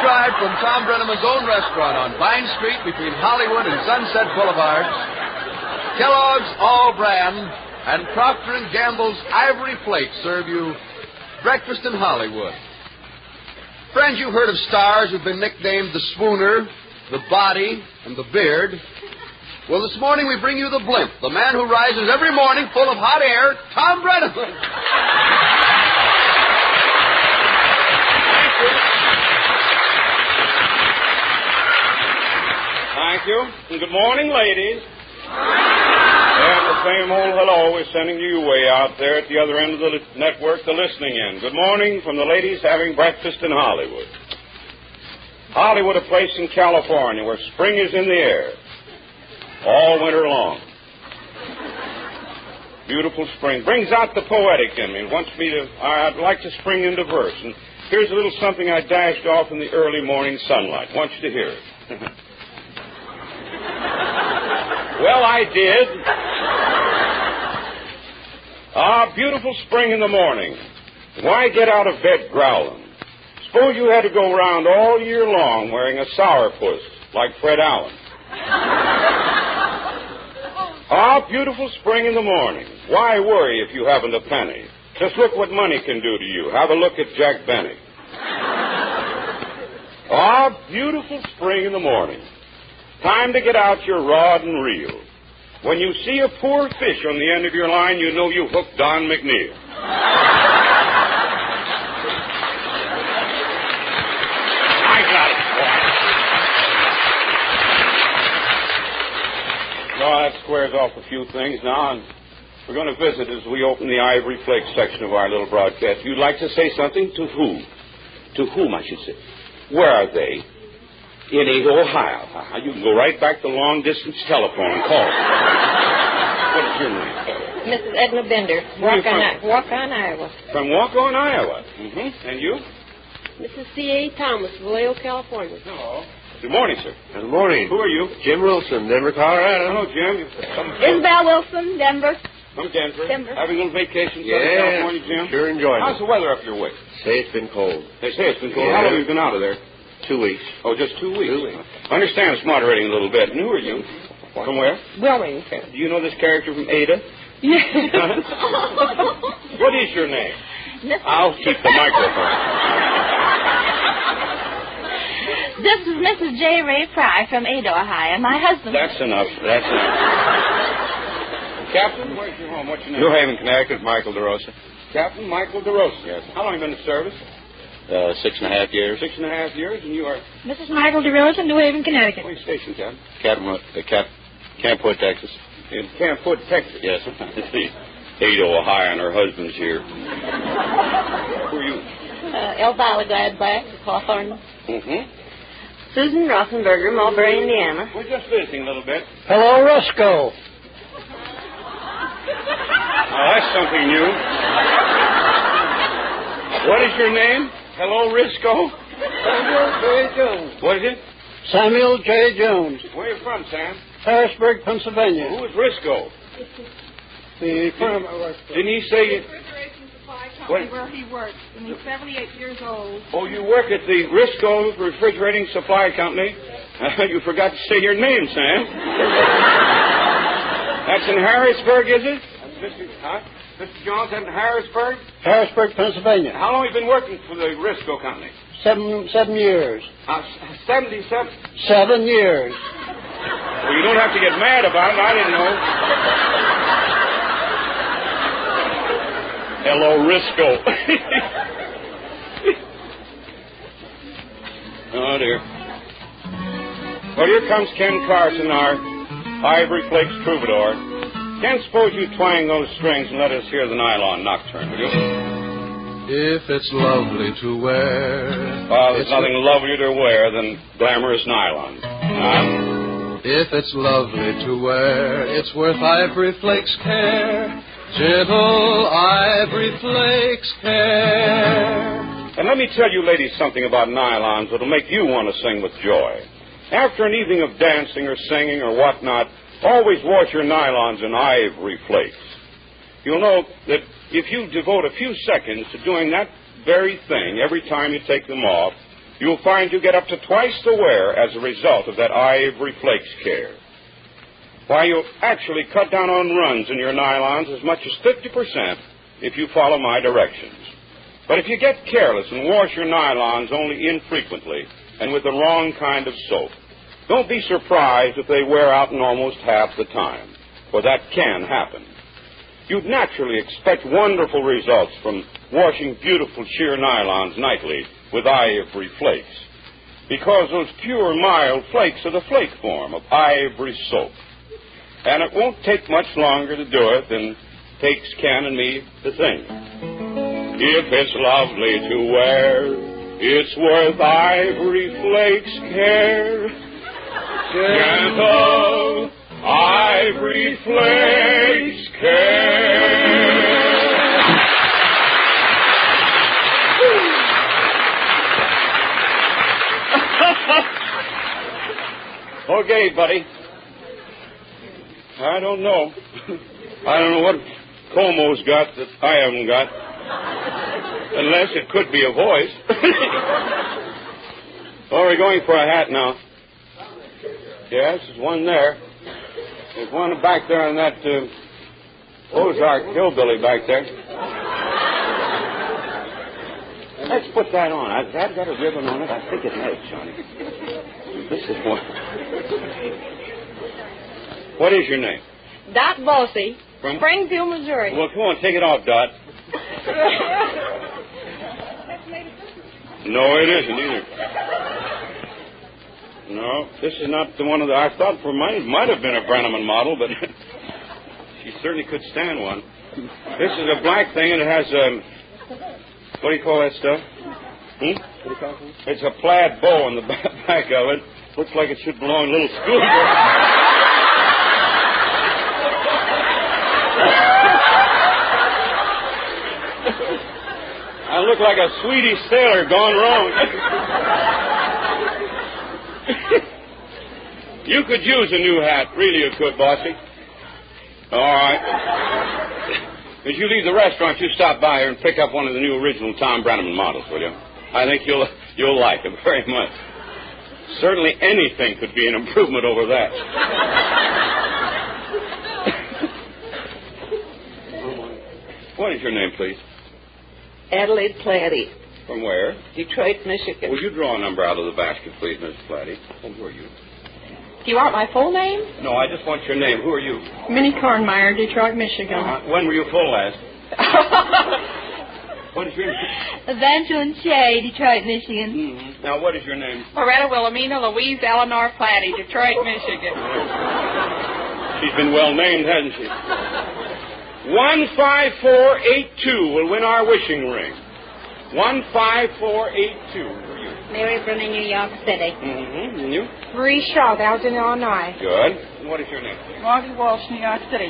freeze-dried from Tom Brenneman's own restaurant on Vine Street between Hollywood and Sunset Boulevard, Kellogg's All-Bran and Procter & Gamble's Ivory Flakes serve you breakfast in Hollywood. Friends, you've heard of stars who've been nicknamed the Swooner, the Body, and the Beard. Well, this morning we bring you the Blimp, the man who rises every morning full of hot air, Tom Brenneman. Thank you. And good morning, ladies. And the same old hello is sending you way out there at the other end of the network, the listening end. Good morning from the ladies having breakfast in Hollywood. Hollywood, a place in California where spring is in the air all winter long. Beautiful spring. Brings out the poetic in me. I'd like to spring into verse. And here's a little something I dashed off in the early morning sunlight. Want you to hear it. Well, I did. Beautiful spring in the morning. Why get out of bed growling? Suppose you had to go around all year long wearing a sourpuss like Fred Allen. Beautiful spring in the morning. Why worry if you haven't a penny? Just look what money can do to you. Have a look at Jack Benny. Beautiful spring in the morning. Time to get out your rod and reel. When you see a poor fish on the end of your line, you know you hooked Don McNeil. I got it. Well, that squares off a few things now, and we're going to visit as we open the Ivory Flakes section of our little broadcast. You'd like to say something? To who? To whom, I should say. Where are they? In Ada, Ohio. You can go right back to long-distance telephone and call. What is your name? Mrs. Edna Bender, Waukon, Iowa. From Waukon, Iowa. Mm-hmm. And you? Mrs. C.A. Thomas, Vallejo, California. Hello. Good morning, sir. Good morning. Who are you? Jim Wilson, Denver, Colorado. Hello, Jim. Isabel Wilson, Denver. From Denver. Denver. Having a little vacation in California, Jim? Sure enjoying it. How's the weather up your way? Say it's been cold. They say it's been cold. Yeah. How long have you been out of there? 2 weeks. Oh, just 2 weeks. 2 weeks. I understand it's moderating a little bit. And who are you? From where? Wilmington. Do you know this character from Ada? Yes. What is your name? I'll keep the microphone. This is Mrs. J. Ray Fry from Ada, Ohio. My husband. That's enough. Captain, where's your home? What's your name? New Haven, Connecticut, Michael DeRosa. Captain Michael DeRosa. Yes. How long have you been in service? 6.5 years. 6.5 years, and you are? Mrs. Michael DeRosa, New Haven, Connecticut. Where are you stationed, Captain? Camp Hood, Texas. In Camp Hood, Texas. Yes. Ada, Ohio, and her husband's here. Who are you? Elvira Gladback, Hawthorne. Mm-hmm. Susan Rossenberger, Mulberry, Indiana. We're just visiting a little bit. Hello, Roscoe. Oh, that's something new. What is your name? Hello, Risco? Samuel J. Jones. What is it? Samuel J. Jones. Where are you from, Sam? Harrisburg, Pennsylvania. Who is Risco? The firm I work for. Didn't he say... Refrigeration supply company where he works, and he's 78 years old. Oh, you work at the Risco Refrigerating Supply Company? You forgot to say your name, Sam. That's in Harrisburg, is it? Mr. Jones, that's in Harrisburg? Harrisburg, Pennsylvania. How long have you been working for the Risco Company? 7 years. 77? 7 years. Well, you don't have to get mad about it. I didn't know. Hello, Risco. Oh, dear. Well, here comes Ken Carson, our Ivory Flakes troubadour. Ken, suppose you twang those strings and let us hear the nylon nocturne, will you? If it's lovely to wear. Oh, there's nothing lovelier to wear than glamorous nylon. If it's lovely to wear, it's worth Ivory Flakes' care. Gentle Ivory Flakes' care. And let me tell you ladies something about nylons that'll make you want to sing with joy. After an evening of dancing or singing or whatnot, always wash your nylons in Ivory Flakes. You'll know that if you devote a few seconds to doing that very thing every time you take them off, you'll find you get up to twice the wear as a result of that Ivory Flakes care. Why, you'll actually cut down on runs in your nylons as much as 50% if you follow my directions. But if you get careless and wash your nylons only infrequently and with the wrong kind of soap, don't be surprised if they wear out in almost half the time, for that can happen. You'd naturally expect wonderful results from washing beautiful sheer nylons nightly with Ivory Flakes, because those pure, mild flakes are the flake form of Ivory soap. And it won't take much longer to do it than takes Ken and me to think. If it's lovely to wear, it's worth Ivory Flakes' care. Gentle Ivory Flakes care. Okay, buddy. I don't know. I don't know what Como's got that I haven't got. Unless it could be a voice. Oh, we're going for a hat now. Yes, there's one there. There's one back there on that Ozark hillbilly back there. Let's put that on. Has that got a ribbon on it? I think it has, Johnny. This is one. What is your name? Dot Bossy. From Springfield, Missouri. Well, come on, take it off, Dot. No, it isn't either. No, this is not the one of the... I thought for mine might have been a Brenneman model, but she certainly could stand one. This is a black thing, and it has what do you call that stuff? What do you call it? It's a plaid bow on the back of it. Looks like it should belong to a little schoolgirl. I look like a Swedish sailor gone wrong. You could use a new hat. Really you could, Bossy. All right. As you leave the restaurant, you stop by here and pick up one of the new original Tom Brenneman models, will you? I think you'll like it very much. Certainly anything could be an improvement over that. What is your name, please? Adelaide Platty. From where? Detroit, Michigan. Will you draw a number out of the basket, please, Miss Platty? Who are you? Do you want my full name? No, I just want your name. Who are you? Minnie Kornmeyer, Detroit, Michigan. When were you full last? What is your name? Evangeline Shea, Detroit, Michigan. Mm-hmm. Now, what is your name? Loretta Wilhelmina Louise Eleanor Platty, Detroit, Michigan. She's been well named, hasn't she? 15482 will win our wishing ring. 15482. Mary Bruner, New York City. Mm-hmm. And you? Marie Shaw, Alton, Illinois. Good. And what is your name? Margaret Walsh, New York City.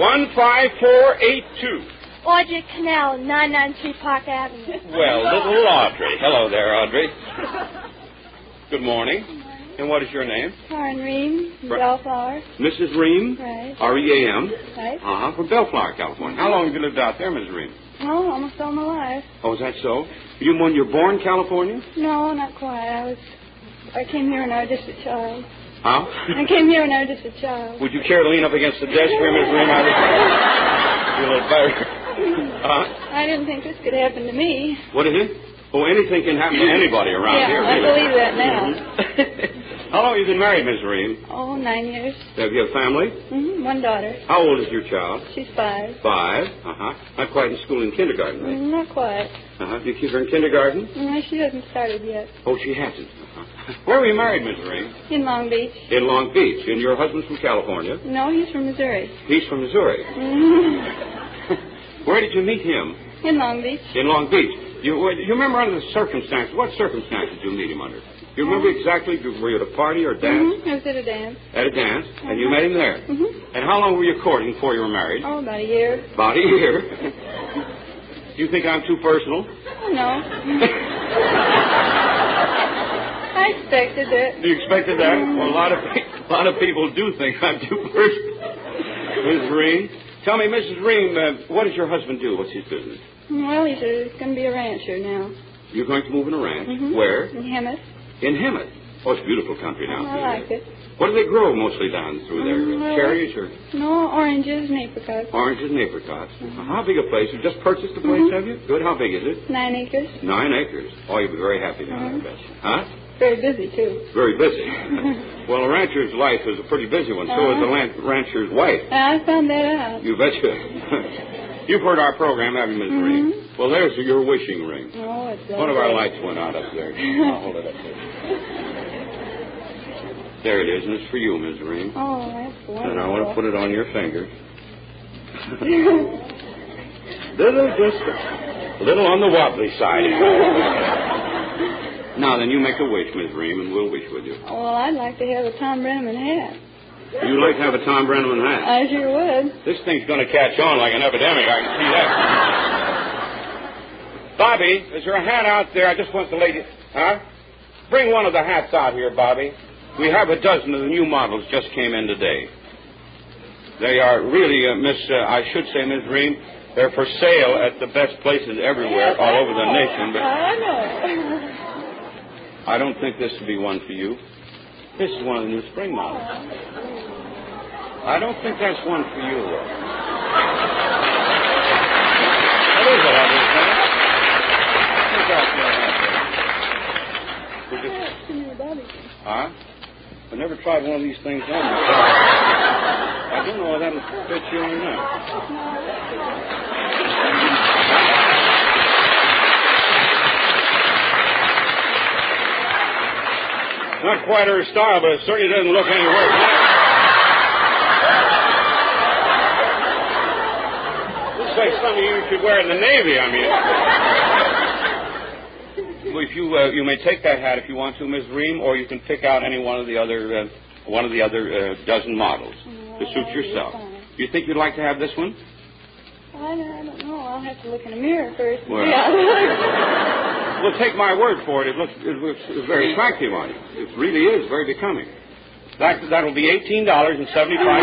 15482. Audrey Cannell, 993 Park Avenue. Well, little Audrey. Hello there, Audrey. Good morning. And what is your name? Karen Ream, Bellflower. Mrs. Ream? Right. R-E-A-M? Right. Uh-huh, from Bellflower, California. How long have you lived out there, Mrs. Ream? Oh, almost all my life. Oh, is that so? When you're born in California? No, not quite. I came here when I was just a child. Huh? I came here when I was just a child. Would you care to lean up against the desk here, Mrs. Ream? I feel a little better. I didn't think this could happen to me. What is it? Oh, anything can happen to anybody around here. Yeah, I believe that now. How long have you been married, Miss Ream? Oh, 9 years. Have you a family? Mm-hmm. One daughter. How old is your child? She's 5. 5. Uh-huh. Not quite in school, in kindergarten, right? Not quite. Uh-huh. Do you keep her in kindergarten? No, she hasn't started yet. Oh, she hasn't. Uh-huh. Where were you married, Miss Ream? In Long Beach. In Long Beach. And your husband's from California? No, he's from Missouri. He's from Missouri. Mm-hmm. Where did you meet him? In Long Beach. In Long Beach. You remember under the circumstances? What circumstances did you meet him under? You remember exactly? Were you at a party or a dance? Mm-hmm. I was at a dance. At a dance? And you met him there? Mm-hmm. And how long were you courting before you were married? Oh, about a year. About a year. Do you think I'm too personal? Oh, no. I expected that. You expected that? Well, a lot of people do think I'm too personal. Mrs. Ream, tell me, Mrs. Ream, what does your husband do? What's his business? Well, he's going to be a rancher now. You're going to move in a ranch? Mm-hmm. Where? In Hemet. In Hemet. Oh, it's a beautiful country down I through like there. it. What do they grow mostly down through there? Cherries or? No, oranges and apricots. Oranges and apricots. How big a place? You just purchased the place, have you? Good. How big is it? 9 acres. 9 acres. Oh, you'll be very happy down there, Betsy. Huh? Very busy, too. Very busy. Well, a rancher's life is a pretty busy one. So is a rancher's wife. I found that out. You betcha. You've heard our program, haven't you, Miss Marie? Well, there's your wishing ring. Oh, it's lovely. One of our lights went out up there. I'll hold it up there. There it is, and it's for you, Miss Marie. Oh, that's wonderful. And I want to put it on your finger. Just a little on the wobbly side. Now, then, you make a wish, Miss Ream, and we'll wish with you. Well, I'd like to have a Tom Brenneman hat. You'd like to have a Tom Brenneman hat? I sure would. This thing's going to catch on like an epidemic. I can see that. Bobby, is there a hat out there? I just want the lady... Huh? Bring one of the hats out here, Bobby. We have a dozen of the new models just came in today. They are really, I should say, Miss Ream, they're for sale at the best places everywhere, all over the nation. But I know. I don't think this would be one for you. This is one of the new spring models. I don't think that's one for you, though. That is a lovely thing. Huh? I never tried one of these things on myself. I don't know if that'll fit you or not. Not quite her style, but it certainly doesn't look any worse. Looks like something you should wear in the Navy, I mean. Well, if you may take that hat if you want to, Miss Ream, or you can pick out any one of the other dozen models to suit yourself. Do you think you'd like to have this one? I don't know. I'll have to look in the mirror first. Well, well, take my word for it. It looks very attractive on you. It really is very becoming. That'll be $18.75.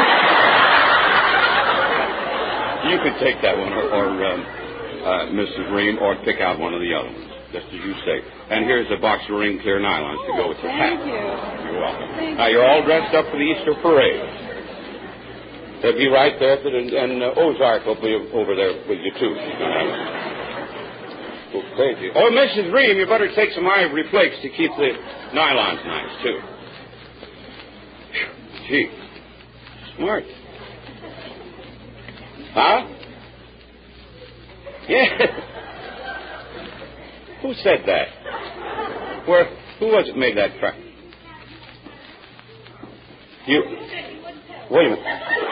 You could take that one, or Mrs. Ream, or pick out one of the other ones. Just as you say. And here's a box of ring clear nylons to go with your hat. Thank you. You're welcome. Thank now, you're all dressed up for the Easter parade. They'll be right there, and Ozark will be over there with you, too. Go crazy. Oh, Mrs. Ream, you better take some ivory flakes to keep the nylons nice, too. Gee. Smart. Huh? Yeah. Who said that? Who was it made that track? You. Wait a minute.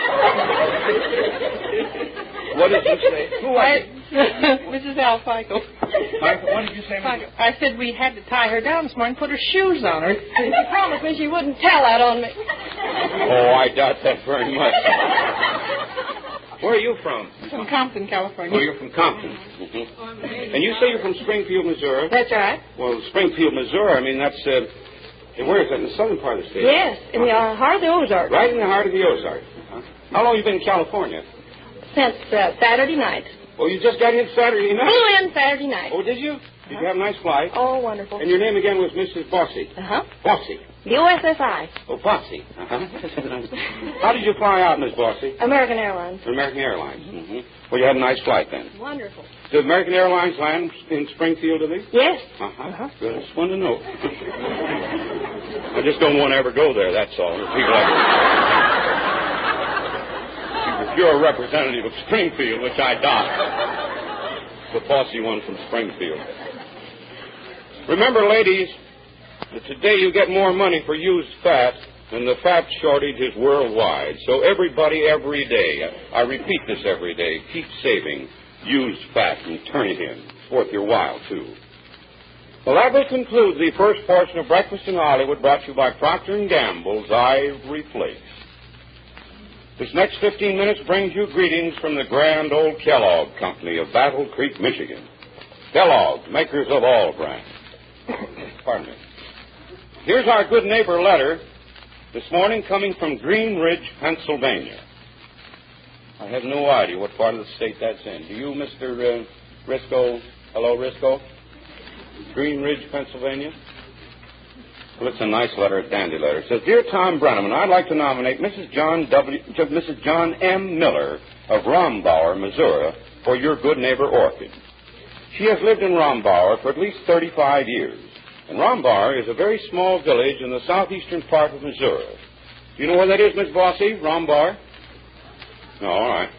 What did you say? Who was it? Mrs. Al Fico. What did you say, Mrs. I said we had to tie her down this morning, put her shoes on her. She promised me she wouldn't tell that on me. Oh, I doubt that very much. Where are you from? From Compton, California. Oh, you're from Compton. Mm-hmm. And you say you're from Springfield, Missouri? That's right. Well, Springfield, Missouri, I mean, that's, where is that? In the southern part of the state? Yes, in the heart of the Ozarks. Right in the heart of the Ozarks. How long have you been in California? Since Saturday night. Oh, you just got in Saturday night? Flew in Saturday night. Oh, did you? Did you have a nice flight? Oh, wonderful. And your name again was Mrs. Bossy? Uh-huh. Bossy. USSI. Oh, Bossy. Uh-huh. How did you fly out, Miss Bossy? American Airlines. American Airlines. Mm-hmm. Well, you had a nice flight then. Wonderful. Did American Airlines land in Springfield, did they? Yes. Uh-huh. Good. I just wanted to know. I just don't want to ever go there, that's all. People like... If you're a representative of Springfield, which I doubt, the bossy one from Springfield. Remember, ladies, that today you get more money for used fat than the fat shortage is worldwide. So everybody, every day, I repeat this every day, keep saving used fat and turn it in. It's worth your while, too. Well, that will conclude the first portion of Breakfast in Hollywood, brought to you by Procter & Gamble's Ivory Flakes. This next 15 minutes brings you greetings from the grand old Kellogg Company of Battle Creek, Michigan. Kellogg, makers of all brands. Pardon me. Here's our good neighbor letter this morning coming from Green Ridge, Pennsylvania. I have no idea what part of the state that's in. Do you, Mr. Risco? Hello, Risco? Green Ridge, Pennsylvania. Well, it's a nice letter, a dandy letter. It says, Dear Tom Brenneman, I'd like to nominate Mrs. John M. Miller of Rombauer, Missouri, for your good neighbor orchid. She has lived in Rombauer for at least 35 years. And Rombauer is a very small village in the southeastern part of Missouri. Do you know where that is, Miss Bossy? Rombauer? No, all right.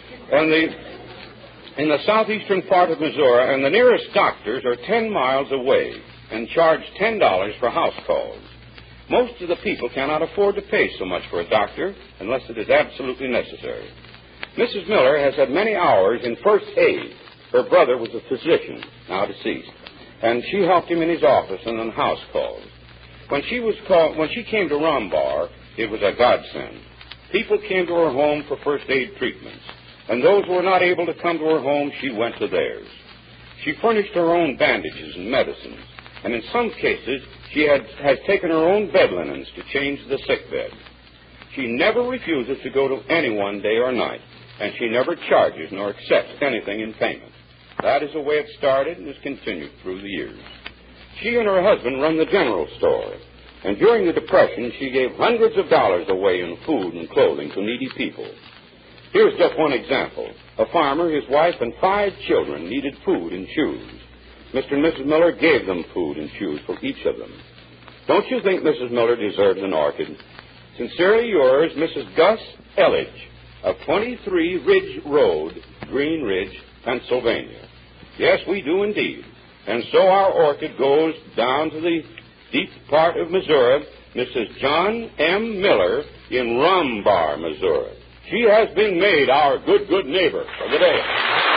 In the southeastern part of Missouri, and the nearest doctors are 10 miles away and charge $10 for house calls. Most of the people cannot afford to pay so much for a doctor unless it is absolutely necessary. Mrs. Miller has had many hours in first aid. Her brother was a physician, now deceased, and she helped him in his office and on house calls. When she came to Rombauer, it was a godsend. People came to her home for first aid treatments, and those who were not able to come to her home, she went to theirs. She furnished her own bandages and medicines, and in some cases, she has taken her own bed linens to change the sick bed. She never refuses to go to anyone day or night, and she never charges nor accepts anything in payment. That is the way it started and has continued through the years. She and her husband run the general store, and during the Depression, she gave hundreds of dollars away in food and clothing to needy people. Here's just one example. A farmer, his wife, and 5 children needed food and shoes. Mr. and Mrs. Miller gave them food and shoes for each of them. Don't you think Mrs. Miller deserves an orchid? Sincerely yours, Mrs. Gus Elledge of 23 Ridge Road, Green Ridge, Pennsylvania. Yes, we do indeed. And so our orchid goes down to the deep part of Missouri, Mrs. John M. Miller in Rombauer, Missouri. She has been made our good neighbor of the day.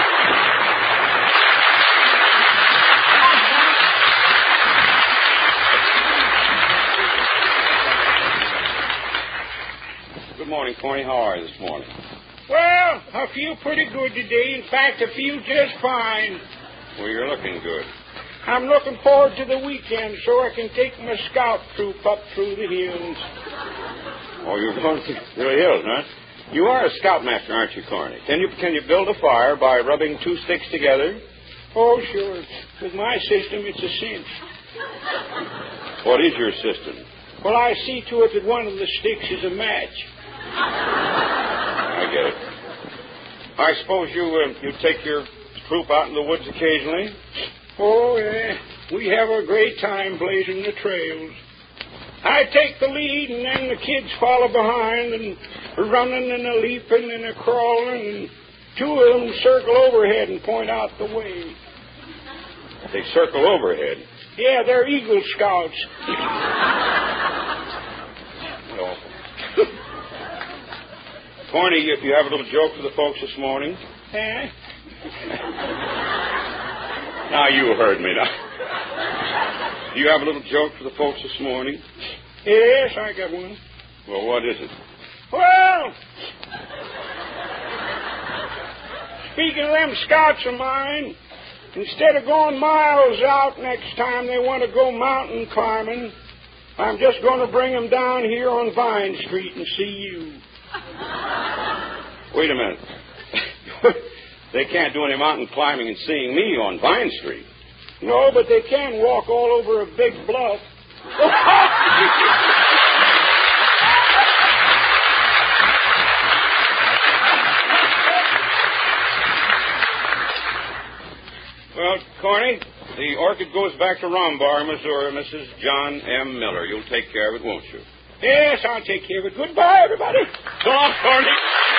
Good morning, Corny. How are you this morning? Well, I feel pretty good today. In fact, I feel just fine. Well, you're looking good. I'm looking forward to the weekend so I can take my scout troop up through the hills. Oh, you're going through the hills, huh? You are a scoutmaster, aren't you, Corny? Can you build a fire by rubbing 2 sticks together? Oh, sure. With my system, it's a cinch. What is your system? Well, I see to it that one of the sticks is a match. I get it. I suppose you take your troop out in the woods occasionally? Oh, yeah. We have a great time blazing the trails. I take the lead, and then the kids follow behind, and running and a leaping and a crawling, and 2 of them circle overhead and point out the way. They circle overhead? Yeah, they're Eagle Scouts. No. Corny, you have a little joke for the folks this morning? Eh? Now, you heard me. Now. Do you have a little joke for the folks this morning? Yes, I got one. Well, what is it? Well, speaking of them scouts of mine, instead of going miles out next time they want to go mountain climbing, I'm just going to bring them down here on Vine Street and see you. Wait a minute. They can't do any mountain climbing and seeing me on Vine Street. No, but they can walk all over a big bluff. Well, Corny, the orchid goes back to Rombauer, Missouri, Mrs. John M. Miller. You'll take care of it, won't you? Yes, I'll take care of it. Goodbye, everybody. So long, Corny.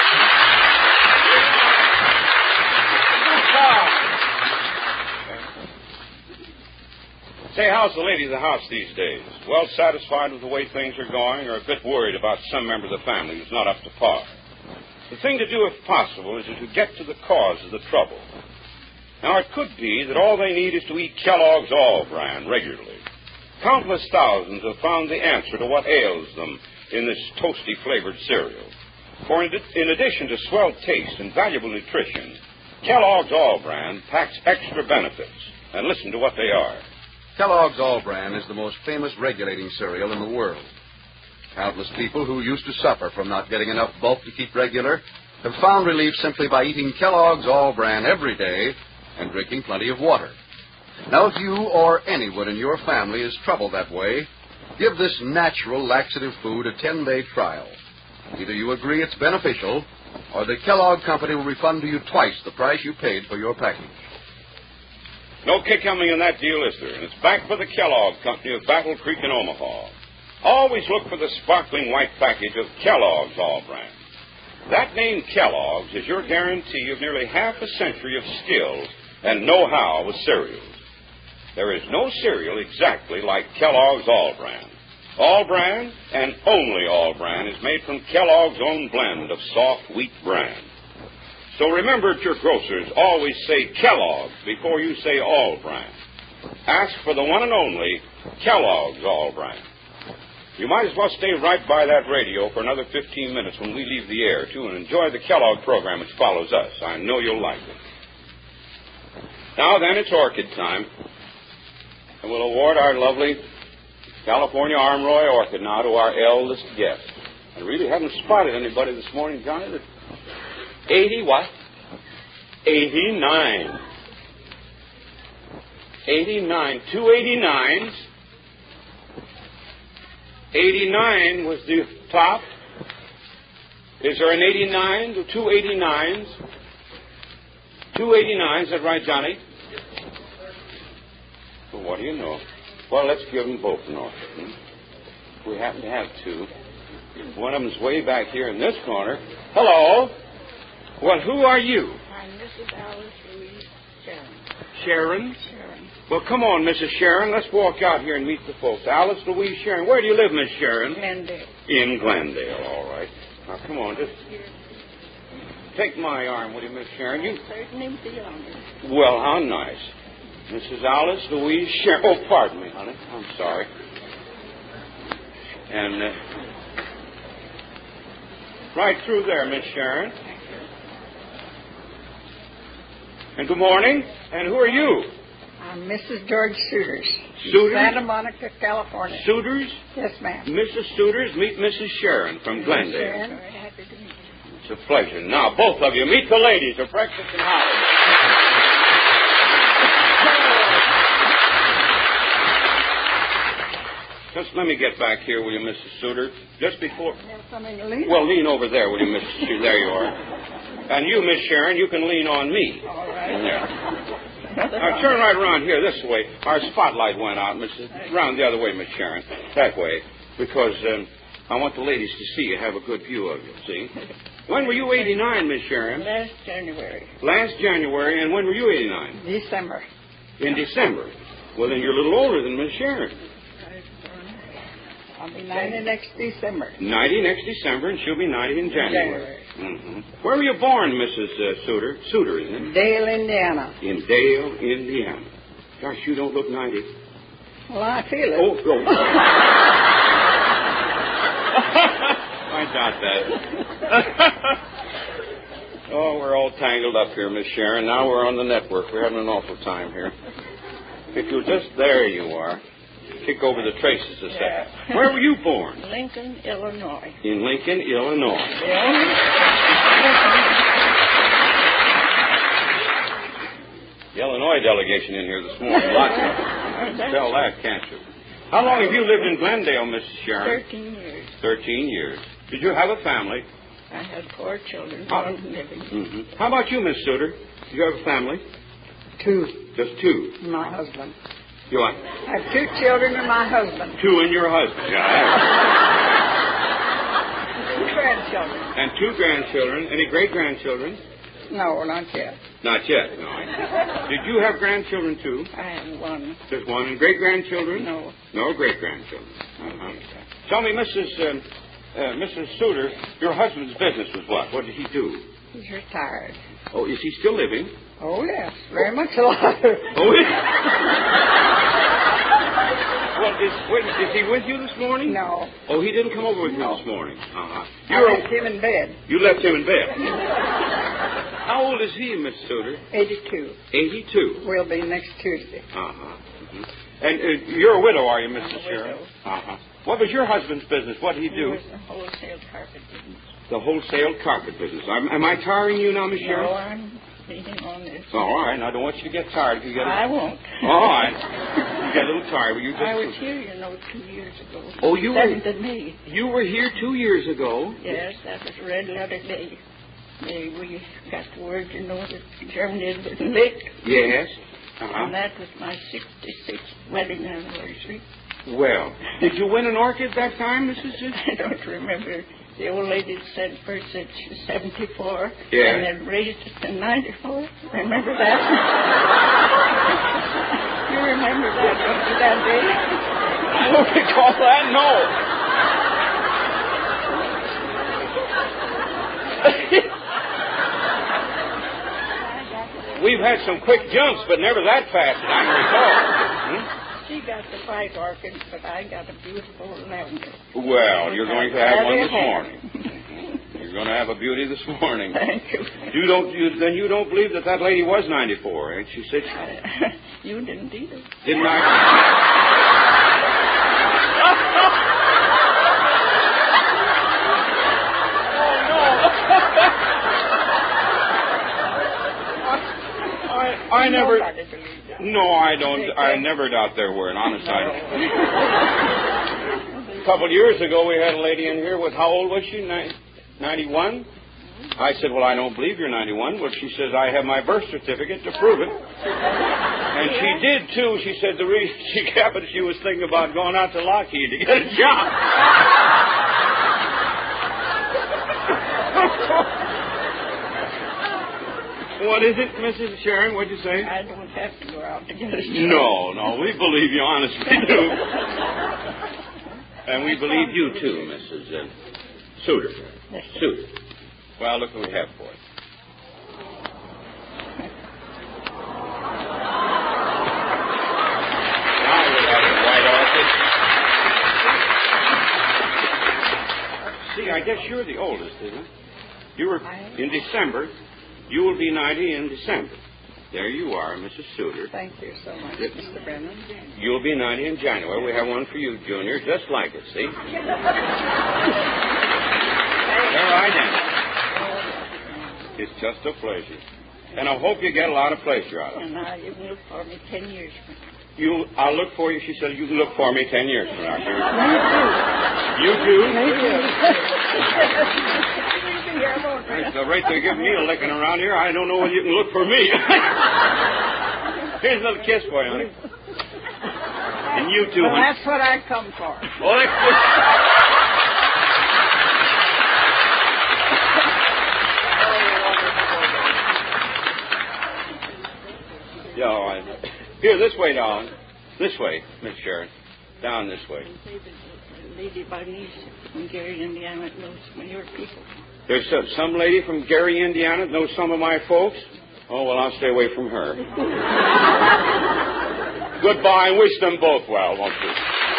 Say, how's the lady of the house these days? Well satisfied with the way things are going, or a bit worried about some member of the family who's not up to par? The thing to do, if possible, is to get to the cause of the trouble. Now, it could be that all they need is to eat Kellogg's All Bran regularly. Countless thousands have found the answer to what ails them in this toasty-flavored cereal. For in addition to swell taste and valuable nutrition, Kellogg's All Bran packs extra benefits. And listen to what they are. Kellogg's All Bran is the most famous regulating cereal in the world. Countless people who used to suffer from not getting enough bulk to keep regular have found relief simply by eating Kellogg's All Bran every day and drinking plenty of water. Now, if you or anyone in your family is troubled that way, give this natural laxative food a 10-day trial. Either you agree it's beneficial, or the Kellogg Company will refund to you twice the price you paid for your package. No kick coming in that deal, is there? And it's back for the Kellogg Company of Battle Creek in Omaha. Always look for the sparkling white package of Kellogg's All Brand. That name Kellogg's is your guarantee of nearly half a century of skill and know-how with cereals. There is no cereal exactly like Kellogg's All Brand. All Brand, and only All Brand, is made from Kellogg's own blend of soft wheat bran. So remember at your grocers, always say Kellogg's before you say All Brand. Ask for the one and only Kellogg's All Brand. You might as well stay right by that radio for another 15 minutes when we leave the air, too, and enjoy the Kellogg program which follows us. I know you'll like it. Now then, it's orchid time. And we'll award our lovely California Armroy orchid now to our eldest guest. I really haven't spotted anybody this morning, Johnny, that 80 what? 89. 89. 2 89s. 89 was the top. Is there an 89? 2 89s? 2 89s, is that right, Johnny? Well, what do you know? Well, let's give them both an orchid. We happen to have two. One of them's way back here in this corner. Hello. Well, who are you? I'm Mrs. Alice Louise Sharon. Sharon? Sharon. Well, come on, Mrs. Sharon. Let's walk out here and meet the folks. Alice Louise Sharon. Where do you live, Miss Sharon? Glendale. In Glendale, all right. Now, come on, just take my arm, will you, Miss Sharon? You Certainly feel honored. Well, how nice. Mrs. Alice Louise Sharon. Oh, pardon me, honey. I'm sorry. And right through there, Miss Sharon. And good morning. And who are you? I'm Mrs. George Suiters. Suiters? Santa Monica, California. Suiters? Yes, ma'am. Mrs. Suiters, meet Mrs. Sharon from Glendale. Sharon. Very happy to meet you. It's a pleasure. Now, both of you, meet the ladies of Breakfast and Hollywood. Just let me get back here, will you, Mrs. Suiter? Just before... Have something to lean on? Well, lean over there, will you, Mrs. Suiter? There you are. And you, Miss Sharon, you can lean on me. All right. There. Now, turn right around here, this way. Our spotlight went out, Mrs. Round the other way, Miss Sharon. That way. Because I want the ladies to see you, have a good view of you, see? When were you 89, Miss Sharon? Last January. Last January, and when were you 89? December. In December. Well, then you're a little older than Miss Sharon. I'll be 90 next December. 90 next December, and she'll be 90 in January. Mm-hmm. Where were you born, Mrs. Suiter? Suiter, isn't it? Dale, Indiana. In Dale, Indiana. Gosh, you don't look 90. Well, I feel it. Oh, go. I doubt that. Oh, we're all tangled up here, Miss Sharon. Now we're on the network. We're having an awful time here. If you'll just... There you are. Kick over the traces a second. Yeah. Where were you born? Lincoln, Illinois. In Lincoln, Illinois. The Illinois delegation in here this morning. Lots of them. Tell that, can't you? How long have you lived in Glendale, Mrs. Sharon? 13 years. 13 years. Did you have a family? I had 4 children, one living. Mm-hmm. How about you, Miss Suiter? Did you have a family? 2. Just 2. My husband. You what? I have 2 children and my husband. 2 and your husband. Yeah. 2 grandchildren. And 2 grandchildren. Any great-grandchildren? No, not yet. Not yet, no. Did you have grandchildren, too? I have 1. Just 1. And great-grandchildren? No. No great-grandchildren. Uh-huh. Tell me, Mrs. Suiter, your husband's business was what? What did he do? He's retired. Oh, is he still living? Oh, yes. Very much alive. Oh, well, is he with you this morning? No. Oh, he didn't come over with you this morning. Uh-huh. I left him in bed. You left him in bed. How old is he, Miss Suiter? 82. 82. Will be next Tuesday. Uh-huh. Mm-hmm. And you're a widow, are you, Mrs. I'm a Sharon? widow. Uh-huh. What was your husband's business? What did he do? He was a wholesale carpet business. The wholesale carpet business. Am I tiring you now, Miss Sharon? No, I'm see him on this. All right. Now, I don't want you to get tired. If you get I won't. All right. You get a little tired, but you just... I was here, 2 years ago. Oh, you were... 7th of May. You were here 2 years ago? Yes, that was Red Letter Day. We got the word, that Germany had been licked. Yes. And that was my 66th wedding anniversary. Well, did you win an orchid that time, Mrs. I don't remember. The old lady said first that she was 74, yeah. And then raised it to 94. Remember that? You remember that, don't you, that day? I don't recall that, no. We've had some quick jumps, but never that fast that I can recall. She got the 5 orchids, but I got a beautiful lavender. Well, you're going to have one this morning. You're going to have a beauty this morning. Thank you. Then you don't believe that lady was 94, ain't she? Said you didn't either. Didn't I? I never. No, I don't. I never doubt their word. Honest, I don't. A couple of years ago, we had a lady in here with, how old was she? 91? I said, well, I don't believe you're 91. Well, she says, I have my birth certificate to prove it. And she did, too. She said the reason she kept it, she was thinking about going out to Lockheed to get a job. What is it, Mrs. Sharon? What'd you say? I don't have to go out to get a job. No, we believe you, honestly do. And we believe you, too, Mrs. Suter. Yes, Suter. Well, look what we have for you. Now we have a white orchid. See, I guess you're the oldest, isn't it? You were in December. You will be 90 in December. There you are, Mrs. Suter. Thank you so much, Mr. Brennan. You'll be 90 in January. We have one for you, Junior, just like it, see? All right, then. It's just a pleasure. And I hope you get a lot of pleasure out of it. And now you can look for me 10 years from now. I'll look for you, she said, you can look for me 10 years from now. You do? That's the rate they're giving me a licking around here. I don't know whether you can look for me. Here's a little kiss for you, honey. And you too, well, honey. That's what I come for. Well, that's good. Here, this way, darling. This way, Miss Sharon. Down this way. Lady by me from Gary, Indiana, that knows some of your people. There's some lady from Gary, Indiana that knows some of my folks? Oh, well, I'll stay away from her. Goodbye, and wish them both well, won't you?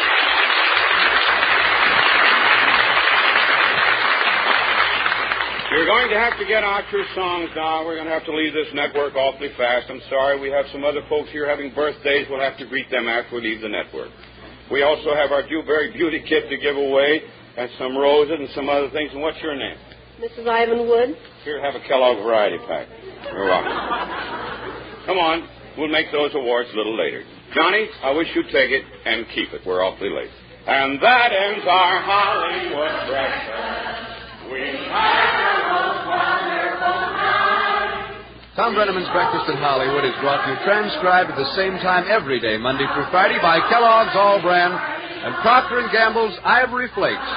You're going to have to get out your songs now. We're going to have to leave this network awfully fast. I'm sorry. We have some other folks here having birthdays. We'll have to greet them after we leave the network. We also have our Dewberry Beauty Kit to give away, and some roses and some other things. And what's your name? Mrs. Ivan Wood. Here, have a Kellogg Variety Pack. You're welcome. Come on. We'll make those awards a little later. Johnny, I wish you'd take it and keep it. We're awfully late. And that ends our Hollywood breakfast. Tom Brenneman's Breakfast in Hollywood is brought to you transcribed at the same time every day, Monday through Friday, by Kellogg's All Brand and Procter & Gamble's Ivory Flakes.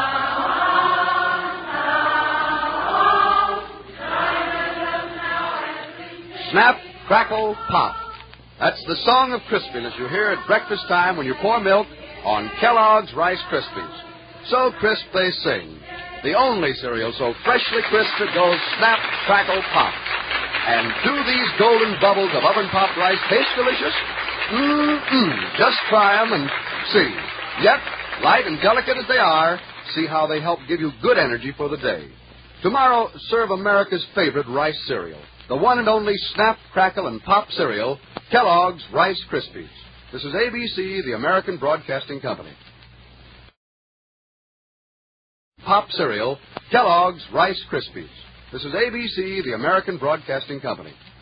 Snap, crackle, pop. That's the song of crispiness you hear at breakfast time when you pour milk on Kellogg's Rice Krispies. So crisp they sing. The only cereal so freshly crisp it goes snap, crackle, pop. And do these golden bubbles of oven-popped rice taste delicious? Just try them and see. Yet, light and delicate as they are, see how they help give you good energy for the day. Tomorrow, serve America's favorite rice cereal, the one and only Snap, Crackle, and Pop cereal, Kellogg's Rice Krispies. This is ABC, the American Broadcasting Company. Pop cereal, Kellogg's Rice Krispies. This is ABC, the American Broadcasting Company.